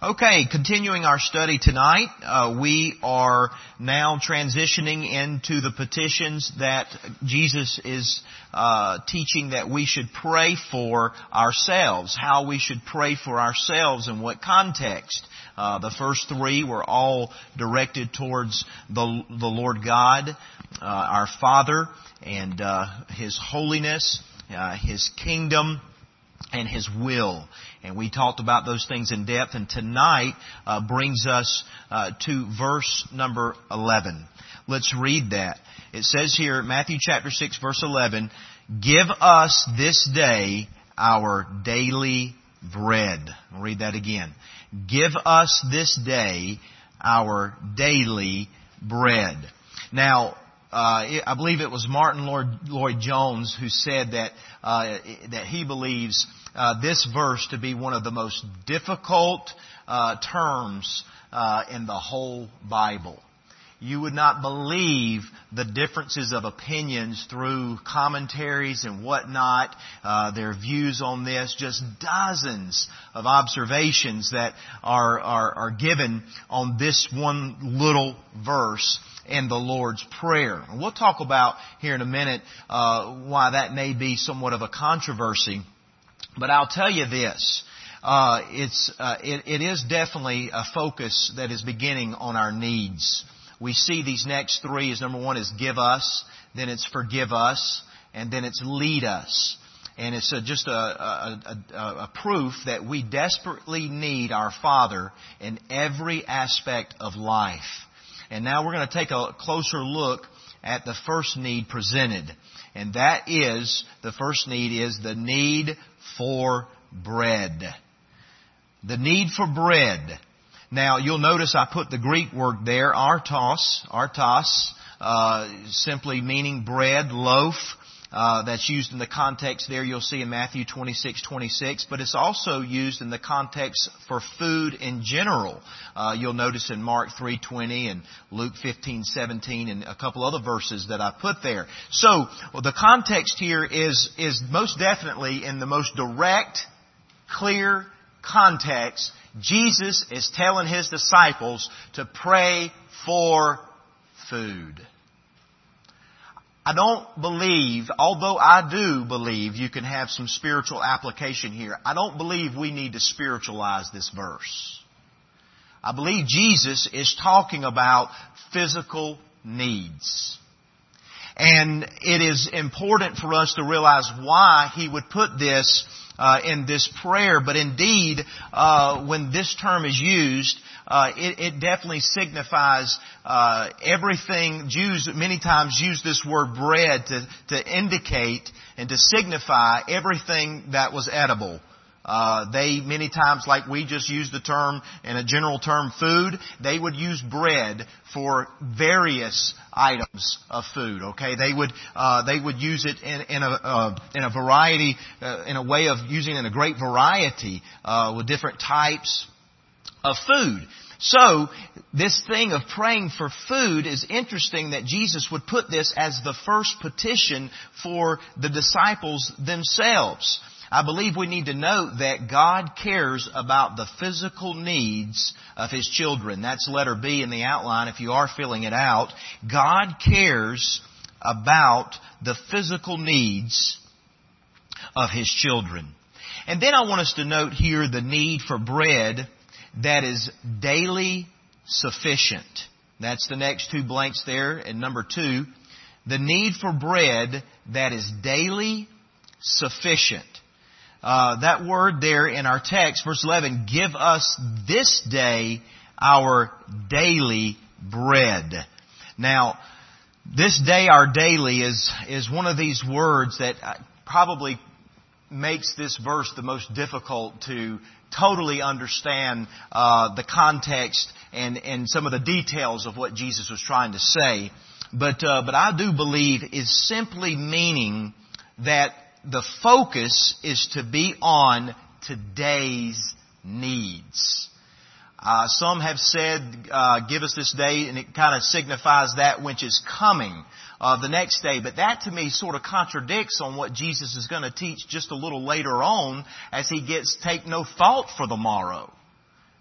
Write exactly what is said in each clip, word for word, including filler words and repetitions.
Okay, continuing our study tonight, uh, we are now transitioning into the petitions that Jesus is uh, teaching that we should pray for ourselves, how we should pray for ourselves, in what context. Uh, the first three were all directed towards the, the Lord God, uh, our Father, and uh, His holiness, uh, His kingdom, and His will. And we talked about those things in depth, and tonight uh, brings us uh, to verse number eleven. Let's read that. It says here, Matthew chapter six, verse eleven, "Give us this day our daily bread." I'll read that again. "Give us this day our daily bread." Now, Uh, I believe it was Martin Lloyd, Lloyd Jones who said that uh, that he believes uh, this verse to be one of the most difficult uh, terms uh, in the whole Bible. You would not believe the differences of opinions through commentaries and whatnot, uh, their views on this, just dozens of observations that are, are, are given on this one little verse in the Lord's Prayer. And we'll talk about here in a minute uh, why that may be somewhat of a controversy. But I'll tell you this. Uh, it's uh, it, it is definitely a focus that is beginning on our needs. We see these next three as number one is give us, then it's forgive us, and then it's lead us. And it's a, just a, a, a, a proof that we desperately need our Father in every aspect of life. And now we're going to take a closer look at the first need presented. And that is, the first need is the need for bread. The need for bread. Now, you'll notice I put the Greek word there, artos, artos, uh, simply meaning bread, loaf. Uh, that's used in the context there you'll see in Matthew twenty-six twenty-six, but it's also used in the context for food in general. Uh, you'll notice in Mark three twenty and Luke fifteen seventeen and a couple other verses that I put there. So, well, the context here is, is most definitely in the most direct, clear context. Jesus is telling His disciples to pray for food. I don't believe, although I do believe you can have some spiritual application here, I don't believe we need to spiritualize this verse. I believe Jesus is talking about physical needs. And it is important for us to realize why He would put this uh, in this prayer. But indeed, uh, when this term is used, Uh, it, it definitely signifies uh, everything. Jews many times use this word bread to, to indicate and to signify everything that was edible. Uh, they many times, like we just use the term in a general term, food, they would use bread for various items of food. Okay, they would uh, they would use it in, in a uh, in a variety, uh, in a way of using it in a great variety uh, with different types of food. So, this thing of praying for food is interesting that Jesus would put this as the first petition for the disciples themselves. I believe we need to note that God cares about the physical needs of His children. That's letter B in the outline if you are filling it out. God cares about the physical needs of His children. And then I want us to note here the need for bread that is daily sufficient. That's the next two blanks there. And number two, the need for bread that is daily sufficient. Uh, that word there in our text, verse eleven, give us this day our daily bread. Now, this day our daily is, is one of these words that probably makes this verse the most difficult to totally understand uh, the context and, and some of the details of what Jesus was trying to say. But, uh, but I do believe is simply meaning that the focus is to be on today's needs. Uh, some have said, uh, give us this day, and it kind of signifies that which is coming. Uh, the next day. But that to me sort of contradicts on what Jesus is going to teach just a little later on as He gets take no thought for the morrow.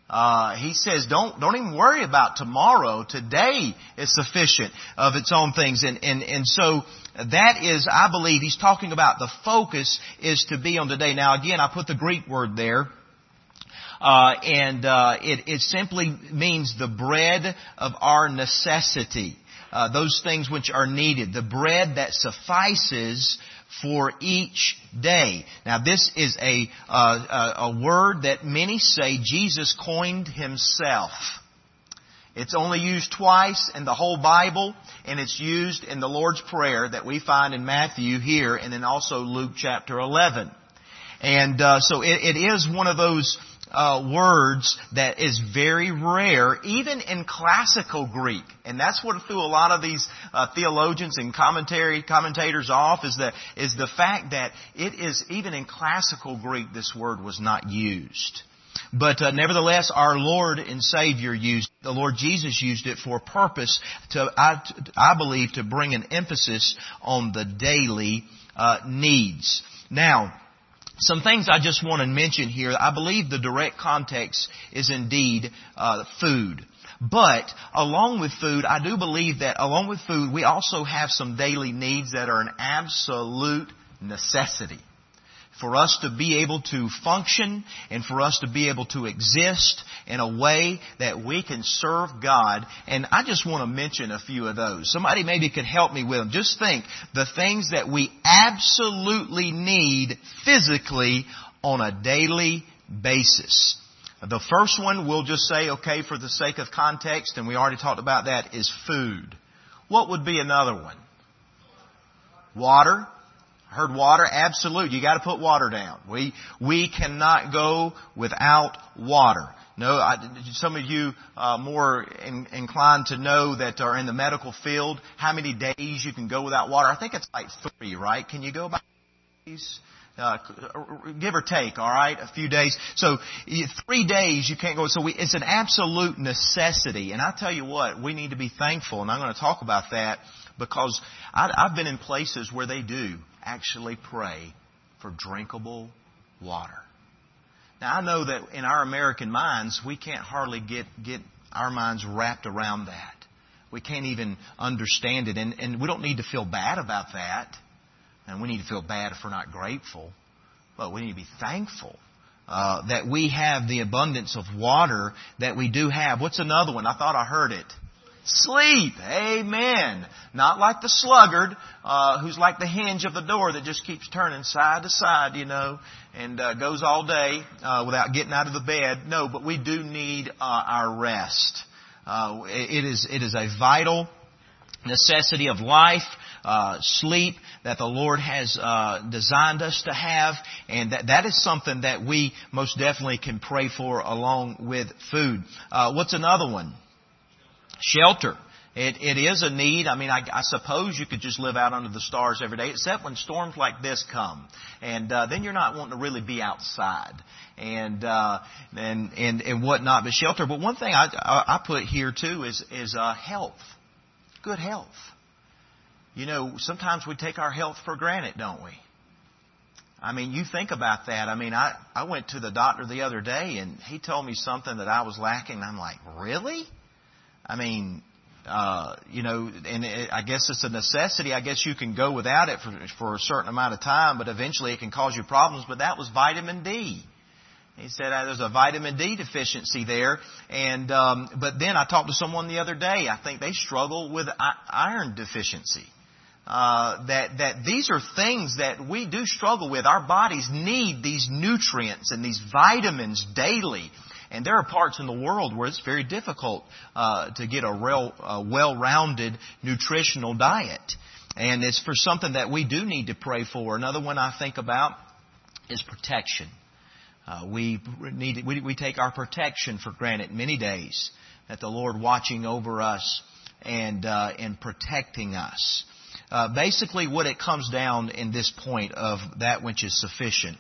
Uh, he says, don't, don't even worry about tomorrow. Today is sufficient of its own things. And, and, and so that is, I believe, he's talking about the focus is to be on today. Now again, I put the Greek word there. Uh, and, uh, it, it simply means the bread of our necessity. Uh, those things which are needed. The bread that suffices for each day. Now this is a, uh, a, a word that many say Jesus coined himself. It's only used twice in the whole Bible, and it's used in the Lord's Prayer that we find in Matthew here, and then also Luke chapter eleven. And uh, so it, it is one of those Uh, words that is very rare, even in classical Greek. And that's what threw a lot of these uh, theologians and commentary commentators off, is that is the fact that it is, even in classical Greek, this word was not used. But uh, nevertheless, our Lord and Savior used it. The Lord Jesus used it for a purpose, to, I, I believe, to bring an emphasis on the daily uh, needs. Now, some things I just want to mention here. I believe the direct context is indeed uh, food. But along with food, I do believe that along with food, we also have some daily needs that are an absolute necessity. For us to be able to function and for us to be able to exist in a way that we can serve God. And I just want to mention a few of those. Somebody maybe could help me with them. Just think the things that we absolutely need physically on a daily basis. The first one we'll just say, okay, for the sake of context, and we already talked about that, is food. What would be another one? Water. Heard water? Absolute. You got to put water down. We we cannot go without water. No, I, some of you uh, more in, inclined to know that are in the medical field how many days you can go without water. I think it's like three, right? Can you go about days? Uh, give or take, all right, a few days. So three days you can't go. So we, it's an absolute necessity. And I tell you what, we need to be thankful, and I'm going to talk about that because I, I've been in places where they do actually pray for drinkable water. Now I know that in our American minds, we can't hardly get, get our minds wrapped around that. We can't even understand it. And, and we don't need to feel bad about that. And we need to feel bad if we're not grateful. But we need to be thankful uh, that we have the abundance of water that we do have. What's another one? I thought I heard it. Sleep. Amen. Not like the sluggard uh, who's like the hinge of the door that just keeps turning side to side, you know, and uh, goes all day uh, without getting out of the bed. No, but we do need uh, our rest. Uh, it is it is a vital necessity of life. Uh, sleep that the Lord has uh, designed us to have, and that, that is something that we most definitely can pray for along with food. Uh, what's another one? Shelter. It, it is a need. I mean, I, I suppose you could just live out under the stars every day, except when storms like this come, and uh, then you're not wanting to really be outside and uh, and and and whatnot. But shelter. But one thing I I, I put here too is is uh, health, good health. You know, sometimes we take our health for granted, don't we? I mean, you think about that. I mean, I, I went to the doctor the other day and he told me something that I was lacking. I'm like, really? I mean, uh, you know, and it, I guess it's a necessity. I guess you can go without it for, for a certain amount of time, but eventually it can cause you problems. But that was vitamin D. He said uh, there's a vitamin D deficiency there. And um, but then I talked to someone the other day. I think they struggle with iron deficiency. Uh, that, that these are things that we do struggle with. Our bodies need these nutrients and these vitamins daily. And there are parts in the world where it's very difficult uh, to get a real, uh, well-rounded nutritional diet. And it's for something that we do need to pray for. Another one I think about is protection. Uh, we need we, we take our protection for granted many days. That the Lord watching over us and uh, and protecting us. Uh, basically, what it comes down in this point of that which is sufficient.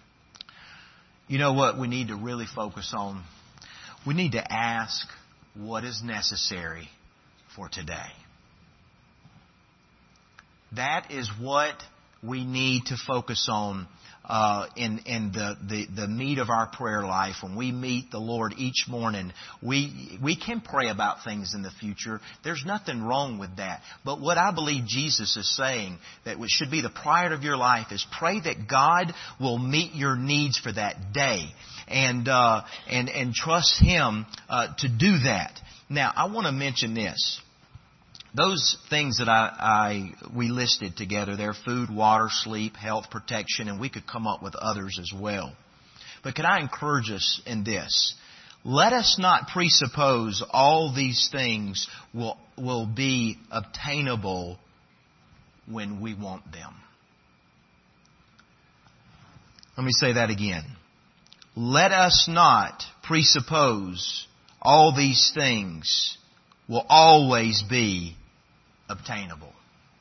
You know what we need to really focus on? We need to ask what is necessary for today. That is what we need to focus on uh, in, in the, the, the meat of our prayer life. When we meet the Lord each morning, we, we can pray about things in the future. There's nothing wrong with that. But what I believe Jesus is saying, that what should be the priority of your life, is pray that God will meet your needs for that day. And, uh, and, and trust Him, uh, to do that. Now, I want to mention this. Those things that I, I we listed together there, food, water, sleep, health, protection, and we could come up with others as well. But can I encourage us in this? Let us not presuppose all these things will, will be obtainable when we want them. Let me say that again. Let us not presuppose all these things will always be obtainable.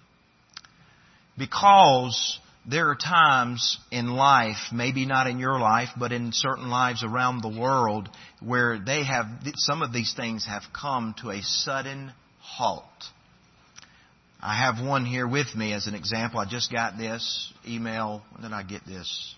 Because there are times in life, maybe not in your life, but in certain lives around the world, where they have, some of these things have come to a sudden halt. I have one here with me as an example. I just got this email. When did I get this?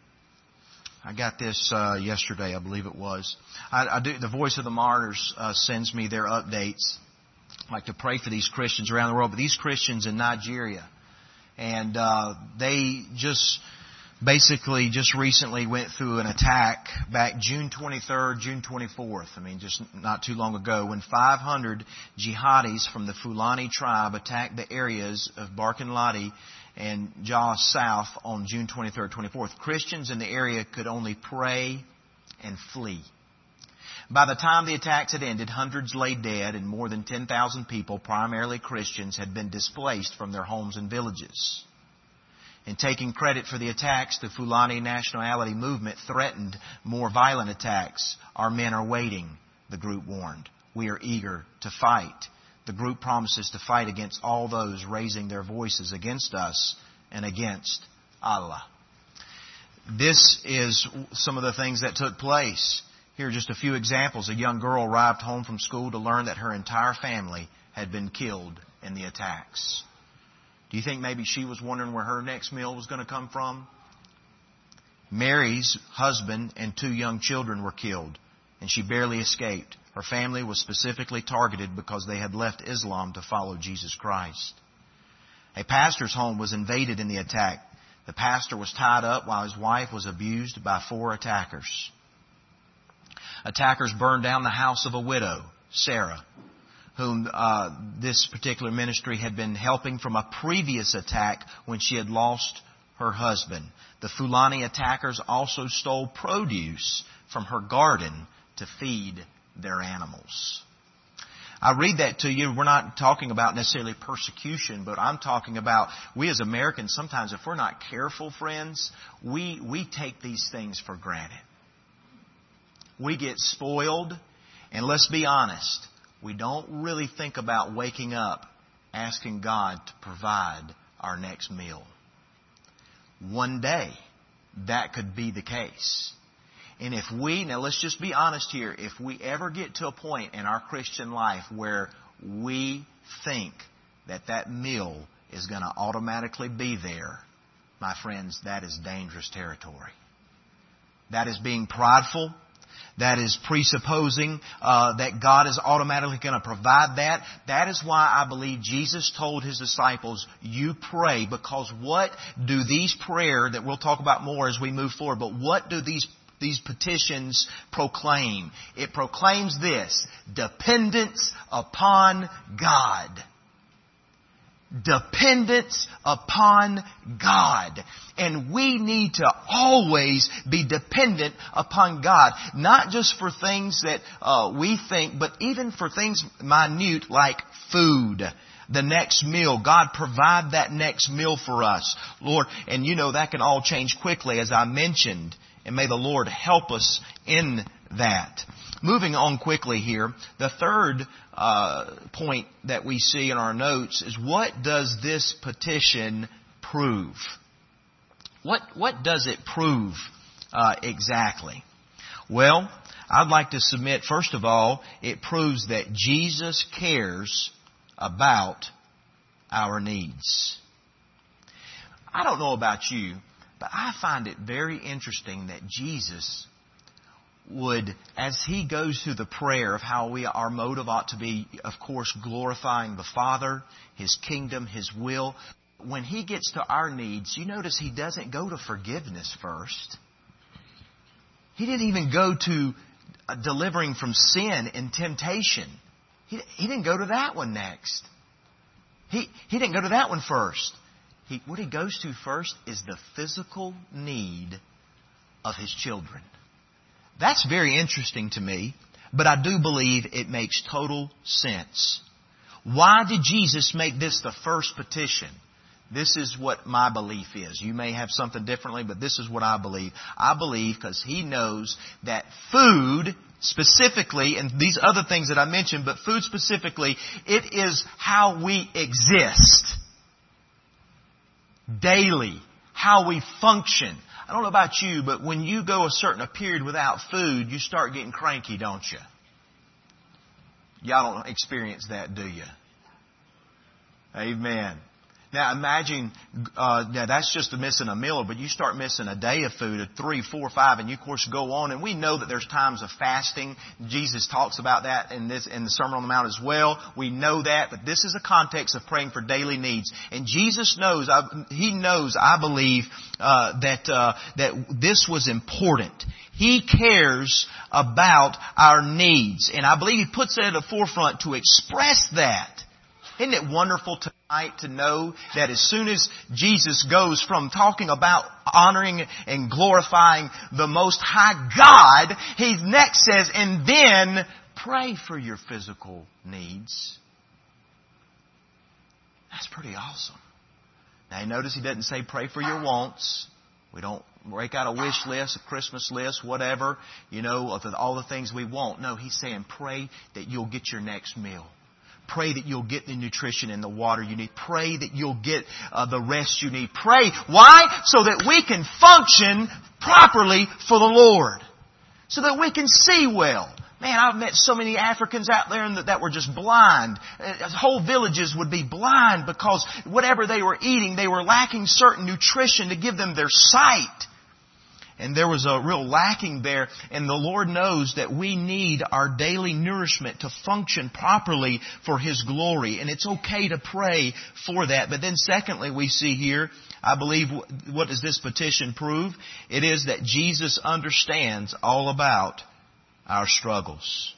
I got this uh, yesterday, I believe it was. I, I do. The Voice of the Martyrs uh, sends me their updates. I like to pray for these Christians around the world, but these Christians in Nigeria, and uh, they just basically just recently went through an attack back June twenty-third, June twenty-fourth. I mean, just not too long ago, when five hundred jihadis from the Fulani tribe attacked the areas of Barkin-Ladi and Jos South on June twenty-third, twenty-fourth. Christians in the area could only pray and flee. By the time the attacks had ended, hundreds lay dead and more than ten thousand people, primarily Christians, had been displaced from their homes and villages. In taking credit for the attacks, the Fulani nationality movement threatened more violent attacks. Our men are waiting, the group warned. We are eager to fight. The group promises to fight against all those raising their voices against us and against Allah. This is some of the things that took place. Here are just a few examples. A young girl arrived home from school to learn that her entire family had been killed in the attacks. Do you think maybe she was wondering where her next meal was going to come from? Mary's husband and two young children were killed, and she barely escaped. Her family was specifically targeted because they had left Islam to follow Jesus Christ. A pastor's home was invaded in the attack. The pastor was tied up while his wife was abused by four attackers. Attackers burned down the house of a widow, Sarah, whom uh, this particular ministry had been helping from a previous attack when she had lost her husband. The Fulani attackers also stole produce from her garden to feed their animals. I read that to you. We're not talking about necessarily persecution, but I'm talking about we as Americans, sometimes if we're not careful, friends, we, we take these things for granted. We get spoiled, and let's be honest, we don't really think about waking up asking God to provide our next meal. One day, that could be the case. And if we, now let's just be honest here, if we ever get to a point in our Christian life where we think that that meal is going to automatically be there, my friends, that is dangerous territory. That is being prideful. That is presupposing uh, that God is automatically going to provide that. That is why I believe Jesus told His disciples, you pray, because what do these prayer, that we'll talk about more as we move forward, but what do these these petitions proclaim? It proclaims this: dependence upon God. Dependence upon God. And we need to always be dependent upon God. Not just for things that uh, we think, but even for things minute like food. The next meal. God, provide that next meal for us, Lord. And you know that can all change quickly, as I mentioned. And may the Lord help us in that. Moving on quickly here, the third uh, point that we see in our notes is, what does this petition prove? What what does it prove uh, exactly? Well, I'd like to submit, first of all, it proves that Jesus cares about our needs. I don't know about you, but I find it very interesting that Jesus would, as He goes through the prayer of how we, our motive ought to be, of course, glorifying the Father, His kingdom, His will. When He gets to our needs, you notice He doesn't go to forgiveness first. He didn't even go to uh, delivering from sin and temptation. He, he didn't go to that one next. He, he didn't go to that one first. He, what He goes to first is the physical need of His children. That's very interesting to me, but I do believe it makes total sense. Why did Jesus make this the first petition? This is what my belief is. You may have something differently, but this is what I believe. I believe because He knows that food specifically, and these other things that I mentioned, but food specifically, it is how we exist daily, how we function. I don't know about you, but when you go a certain period without food, you start getting cranky, don't you? Y'all don't experience that, do you? Amen. Now imagine, uh, now that's just missing a meal, but you start missing a day of food, at three, four, five, and you of course go on. And we know that there's times of fasting. Jesus talks about that in this, in the Sermon on the Mount as well. We know that, but this is a context of praying for daily needs. And Jesus knows, I, He knows, I believe, uh, that, uh, that this was important. He cares about our needs. And I believe He puts it at the forefront to express that. Isn't it wonderful tonight to know that as soon as Jesus goes from talking about honoring and glorifying the Most High God, He next says, and then pray for your physical needs. That's pretty awesome. Now you notice He doesn't say pray for your wants. We don't break out a wish list, a Christmas list, whatever, you know, of all the things we want. No, He's saying pray that you'll get your next meal. Pray that you'll get the nutrition and the water you need. Pray that you'll get uh, the rest you need. Pray. Why? So that we can function properly for the Lord. So that we can see well. Man, I've met so many Africans out there that, that were just blind. Uh, whole villages would be blind because whatever they were eating, they were lacking certain nutrition to give them their sight. And there was a real lacking there. And the Lord knows that we need our daily nourishment to function properly for His glory. And it's okay to pray for that. But then secondly, we see here, I believe, what does this petition prove? It is that Jesus understands all about our struggles.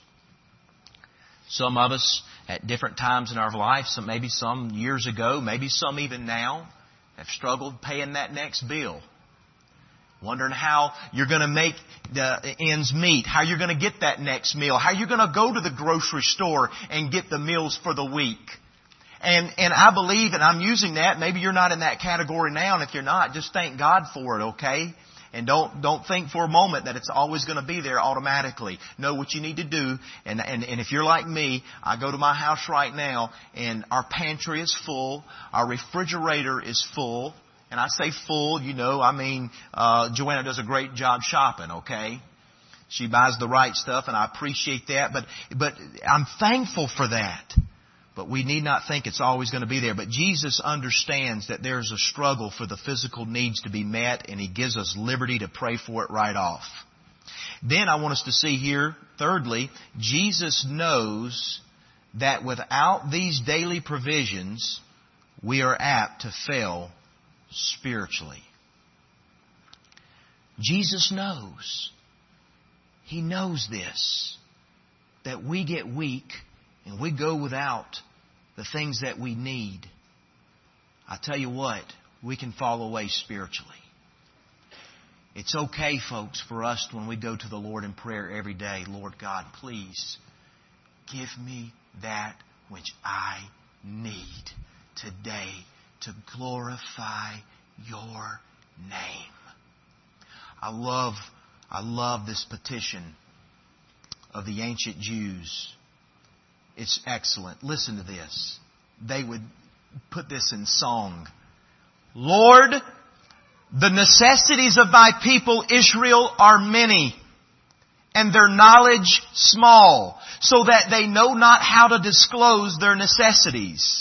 Some of us at different times in our life, some, maybe some years ago, maybe some even now, have struggled paying that next bill. Wondering how you're going to make the ends meet, how you're going to get that next meal, how you're going to go to the grocery store and get the meals for the week. And and I believe, and I'm using that, maybe you're not in that category now, and if you're not, just thank God for it, okay? And don't don't think for a moment that it's always going to be there automatically. Know what you need to do. And, and, and if you're like me, I go to my house right now, and our pantry is full, our refrigerator is full. And I say full, you know, I mean, uh, Joanna does a great job shopping, okay? She buys the right stuff, and I appreciate that. But, but I'm thankful for that. But we need not think it's always going to be there. But Jesus understands that there's a struggle for the physical needs to be met, and He gives us liberty to pray for it right off. Then I want us to see here, thirdly, Jesus knows that without these daily provisions, we are apt to fail spiritually. Jesus knows. He knows this. That we get weak and we go without the things that we need. I tell you what, we can fall away spiritually. It's okay, folks, for us when we go to the Lord in prayer every day. Lord God, please give me that which I need today to glorify your name. I love, I love this petition of the ancient Jews. It's excellent. Listen to this. They would put this in song. Lord, the necessities of thy people Israel are many, and their knowledge small, so that they know not how to disclose their necessities.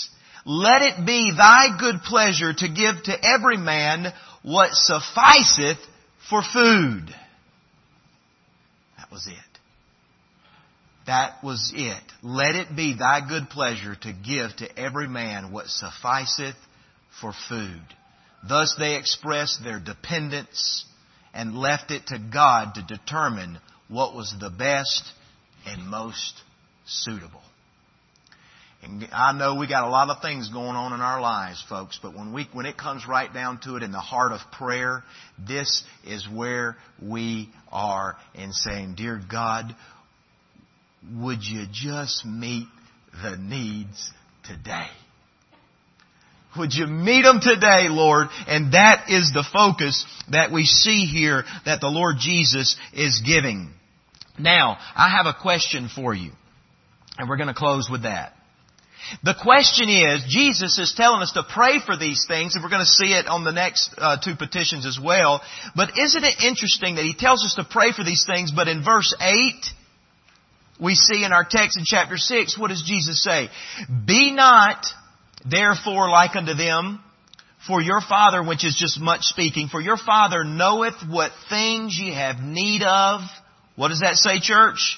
let it be thy good pleasure to give to every man what sufficeth for food. That was it. That was it. Let it be thy good pleasure to give to every man what sufficeth for food. Thus they expressed their dependence and left it to God to determine what was the best and most suitable. And I know we got a lot of things going on in our lives, folks, but when we when it comes right down to it in the heart of prayer, this is where we are in saying, Dear God, would you just meet the needs today? Would you meet them today, Lord? And that is the focus that we see here that the Lord Jesus is giving. Now, I have a question for you. And we're going to close with that. The question is, Jesus is telling us to pray for these things, and we're going to see it on the next uh, two petitions as well. But isn't it interesting that He tells us to pray for these things, but in verse eight, we see in our text in chapter six, what does Jesus say? Be not therefore like unto them, for your Father, which is just much speaking, for your Father knoweth what things ye have need of. What does that say, church?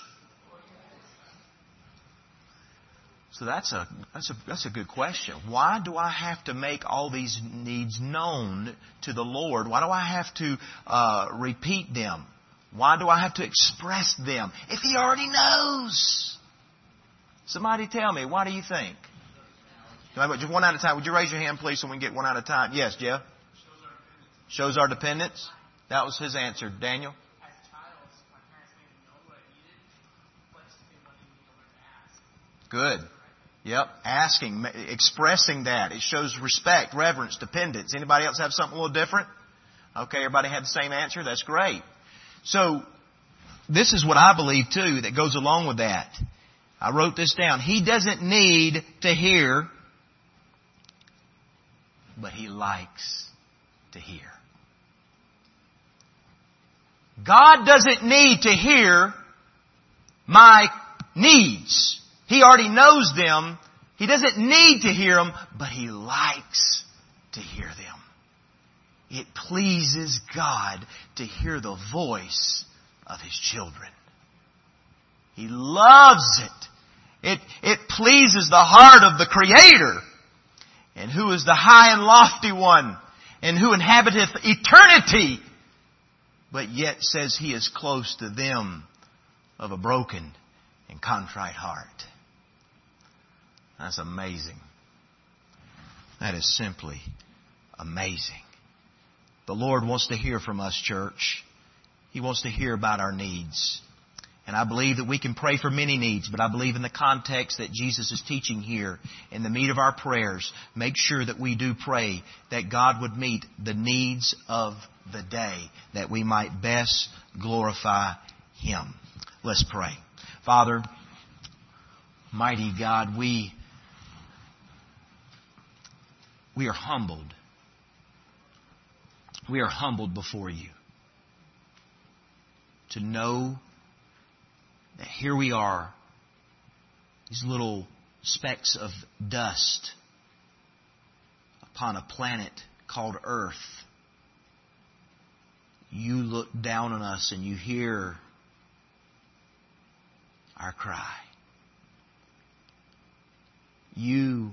So that's a, that's a, that's a good question. Why do I have to make all these needs known to the Lord? Why do I have to uh, repeat them? Why do I have to express them if He already knows? Somebody tell me, why do you think? Just one at a time. Would you raise your hand, please, so we can get one at a time? Yes, Jeff? Shows our dependence. That was his answer. Daniel? As a child, my parents made me know what I needed, but they wanted me to learn to ask. Good. Yep. Asking, expressing that. It shows respect, reverence, dependence. Anybody else have something a little different? Okay, everybody had the same answer? That's great. So, this is what I believe too that goes along with that. I wrote this down. He doesn't need to hear, but He likes to hear. God doesn't need to hear my needs. He already knows them. He doesn't need to hear them, but He likes to hear them. It pleases God to hear the voice of His children. He loves it. It, it pleases the heart of the Creator, and who is the high and lofty one, and who inhabiteth eternity, but yet says He is close to them of a broken and contrite heart. That's amazing. That is simply amazing. The Lord wants to hear from us, church. He wants to hear about our needs. And I believe that we can pray for many needs, but I believe in the context that Jesus is teaching here, in the meat of our prayers, make sure that we do pray that God would meet the needs of the day, that we might best glorify Him. Let's pray. Father, mighty God, we, we are humbled. We are humbled before You to know that here we are, these little specks of dust upon a planet called Earth. You look down on us and You hear our cry. You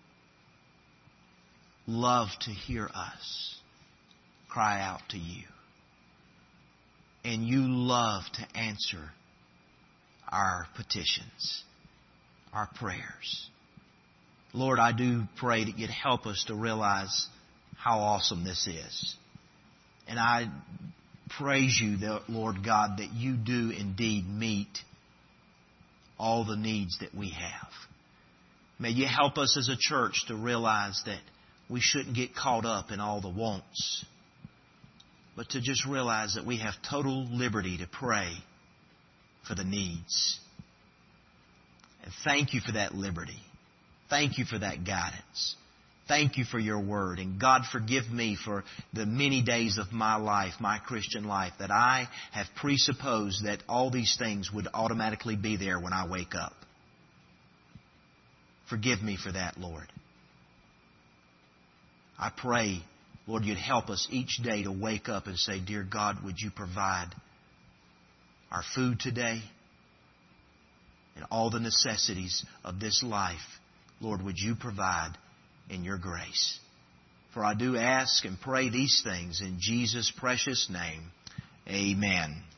love to hear us cry out to You. And You love to answer our petitions, our prayers. Lord, I do pray that You'd help us to realize how awesome this is. And I praise You, Lord God, that You do indeed meet all the needs that we have. May You help us as a church to realize that we shouldn't get caught up in all the wants, but to just realize that we have total liberty to pray for the needs. And thank You for that liberty. Thank You for that guidance. Thank You for Your word. And God, forgive me for the many days of my life, my Christian life, that I have presupposed that all these things would automatically be there when I wake up. Forgive me for that, Lord. I pray, Lord, You'd help us each day to wake up and say, Dear God, would You provide our food today and all the necessities of this life. Lord, would You provide in Your grace. For I do ask and pray these things in Jesus' precious name. Amen.